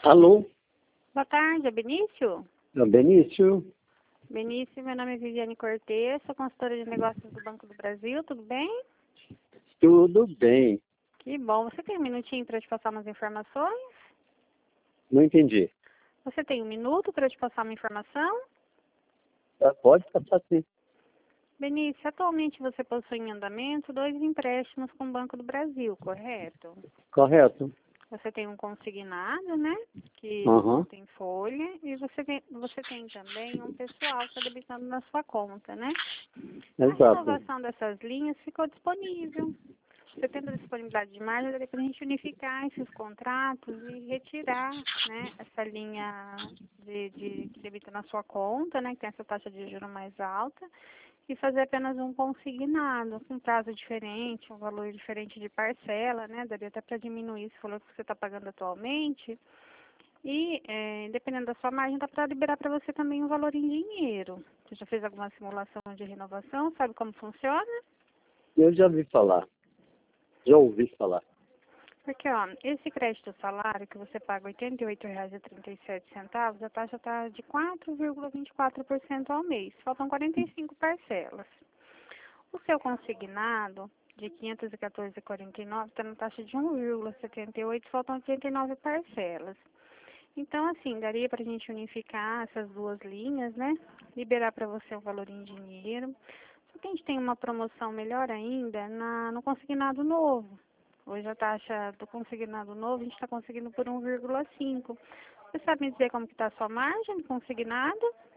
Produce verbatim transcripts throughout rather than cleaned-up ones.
Alô? Boa tarde, é Benício? É Benício? Benício, meu nome é Viviane Cortez, sou consultora de negócios do Banco do Brasil, tudo bem? Tudo bem. Que bom. Você tem um minutinho para te passar umas informações? Não entendi. Você tem um minuto para te passar uma informação? Ah, pode passar sim. Benício, atualmente você possui em andamento dois empréstimos com o Banco do Brasil, correto? Correto? Você tem um consignado, né, que Aham. tem folha, e você tem, você tem também um pessoal que está debitando na sua conta, né? A Exato. renovação dessas linhas ficou disponível. Você tendo a disponibilidade de margem, daria para a gente unificar esses contratos e retirar, né, essa linha de, de, que debita na sua conta, né, que tem essa taxa de juros mais alta, e fazer apenas um consignado, com prazo diferente, um valor diferente de parcela, né, daria até para diminuir esse valor que você está pagando atualmente. E, é, dependendo da sua margem, dá para liberar para você também um valor em dinheiro. Você já fez alguma simulação de renovação? Sabe como funciona? Eu já ouvi falar. Já ouvi falar. Porque, ó, esse crédito salário que você paga oitenta e oito reais e trinta e sete centavos, a taxa está de quatro vírgula vinte e quatro por cento ao mês. Faltam quarenta e cinco parcelas. O seu consignado, de quinhentos e quatorze reais e quarenta e nove centavos, está na taxa de um vírgula setenta e oito, faltam oitenta e nove parcelas. Então, assim, daria para a gente unificar essas duas linhas, né? Liberar para você o valor em dinheiro. Só que a gente tem uma promoção melhor ainda na, no consignado novo. Hoje a taxa do consignado novo a gente está conseguindo por um vírgula cinco. Você sabe me dizer como que está a sua margem de consignado?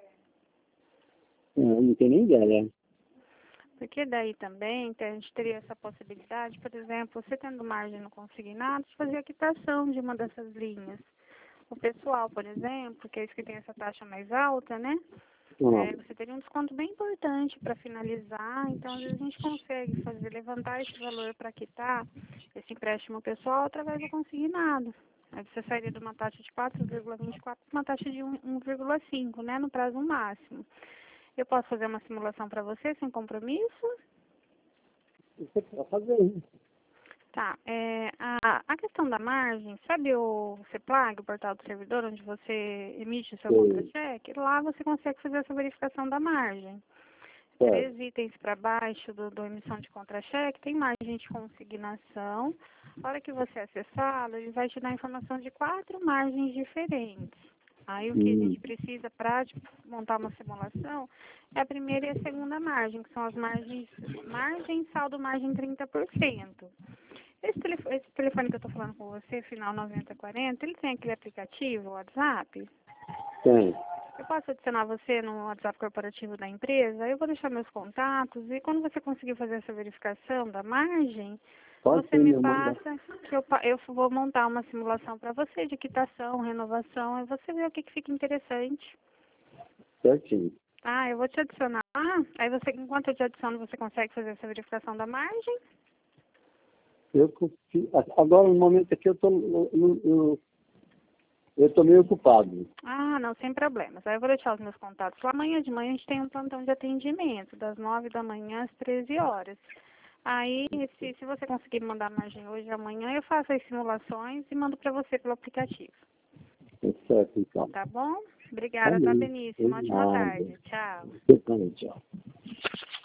Não, não tenho nem ideia. Porque daí também a gente teria essa possibilidade, por exemplo, você tendo margem no consignado, de fazer a quitação de uma dessas linhas. O pessoal, por exemplo, que é esse que tem essa taxa mais alta, né? Ah, É, você teria um desconto bem importante para finalizar, então às vezes a gente consegue fazer, levantar esse valor para quitar esse empréstimo pessoal através do consignado. Aí você sairia de uma taxa de quatro vírgula vinte e quatro para uma taxa de um vírgula cinco, né, no prazo máximo. Eu posso fazer uma simulação para você sem compromisso? você pode fazer isso. Tá, é, a, a questão da margem, sabe o CEPLAG, o portal do servidor, onde você emite o seu Sei. contra-cheque? Lá você consegue fazer essa verificação da margem. Certo. Três itens para baixo do, do emissão de contra-cheque, tem margem de consignação. A hora que você acessá-lo, ele vai te dar informação de quatro margens diferentes. Aí o que a Hum. gente precisa para montar uma simulação é a primeira e a segunda margem, que são as margens, margem, saldo, margem trinta por cento. Esse telefone, esse telefone que eu estou falando com você, final noventa quarenta, ele tem aquele aplicativo, WhatsApp? Tem. Eu posso adicionar você no WhatsApp corporativo da empresa? Eu vou deixar meus contatos e quando você conseguir fazer essa verificação da margem, Pode você ser me me mandar. passa que eu, pa- eu vou montar uma simulação para você de quitação, renovação, e você vê o que, que fica interessante. Certinho. Ah, eu vou te adicionar. Ah, aí você, enquanto eu te adiciono, você consegue fazer essa verificação da margem? Eu consigo. Agora, no momento aqui, eu tô, eu, eu, eu tô meio ocupado. Ah, não, sem problemas. Aí eu vou deixar os meus contatos lá. Amanhã de manhã a gente tem um plantão de atendimento, das nove da manhã às treze horas. Aí, se, se você conseguir me mandar a margem hoje ou amanhã, eu faço as simulações e mando para você pelo aplicativo. Tá certo, então. Tá bom? Tá Obrigada, tá, bem. Benício? Uma ótima Obrigado. tarde. Tchau. Você também, tchau.